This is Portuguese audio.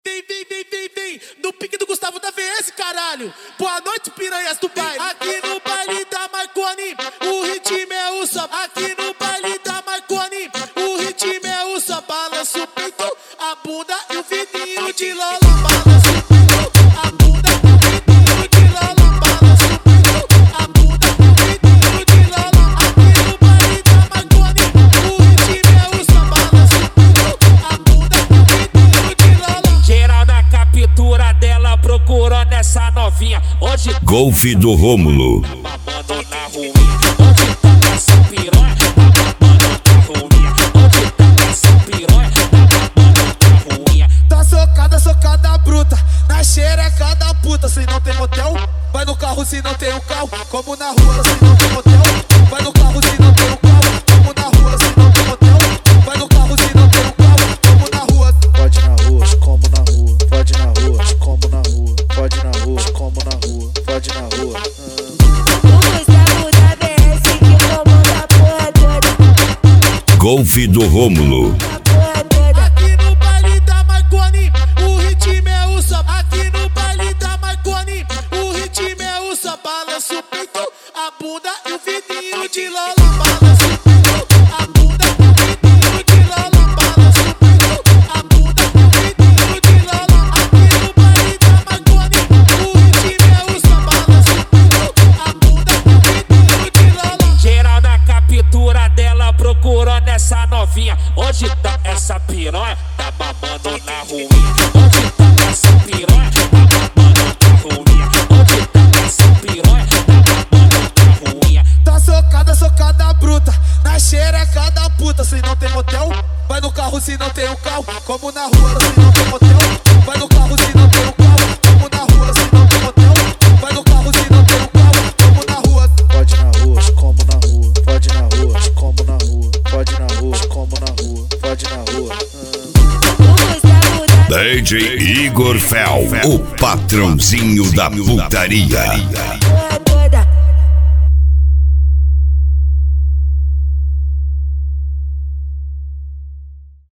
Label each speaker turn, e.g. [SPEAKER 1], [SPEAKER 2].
[SPEAKER 1] Vem, no pique do Gustavo da VS, caralho. Boa noite, piranhas do baile. Aqui no baile da Marconi, o ritmo é o samba. Aqui no baile da Marconi, o ritmo é o samba. Balança o peito, a bunda e o vidinho de Lola. Balança o peito, a bunda e o vidinho de Lola. Balança o peito, a bunda e o vidinho de Lola. Aqui no baile da Marconi, o ritmo é o samba. Balança o peito, a bunda e o vidinho de Lola.
[SPEAKER 2] Geral na captura dela procurou nessa novinha. Hoje
[SPEAKER 3] Golfe do Rômulo.
[SPEAKER 2] tá mamando na ruinha. Onde tá essa piranha? Tá mamando na ruinha. Onde tá essa piranha? Tá mamando na ruinha.
[SPEAKER 1] Tá socada bruta, na xereca da puta. Se não tem motel, vai no carro se não tem um carro. Como na rua se não tem motel, vai no carro se não tem um carro. Como na rua se não tem motel, vai no carro se não tem um carro. Como na rua,
[SPEAKER 4] pode na rua, como na rua, pode na rua, como na rua, pode na rua, como na rua, pode na rua.
[SPEAKER 5] O Gustavo da VS que comanda a porra toda.
[SPEAKER 3] Golfe do Rômulo.
[SPEAKER 5] A porra toda.
[SPEAKER 1] aqui no baile da Marconi, o ritmo é o samba. Aqui no baile da Marconi, o ritmo é o samba. Balança o peito, a bunda e o vidinho de Lola. Balança o peito, a bunda e o vidinho de Lola. Balança o peito, a bunda e o vidinho de Lola. Aqui no baile da Marconi, o ritmo é o samba. Balança o peito, a bunda e o vidinho de Lola.
[SPEAKER 2] Geral na captura dela procurou nessa novinha. Onde tá essa piranha? Tá mamando na ruinha. Onde tá essa piranha? Tá mamando na ruinha. Onde tá essa piranha? Tá mamando na ruinha.
[SPEAKER 1] Tá socada bruta, na xereca da puta. Se não tem motel, vai no carro se não tem um carro. Como na rua se não tem motel, vai no carro se não tem um carro. Como na rua se não tem motel, vai no carro se não tem um carro. Como na rua,
[SPEAKER 4] Pode na rua, como na rua, pode na rua, como na rua, pode na rua, como na rua, pode na rua.
[SPEAKER 5] O Gustavo da
[SPEAKER 3] DJ Igor Fel, o patrãozinho da putaria.
[SPEAKER 5] porra toda.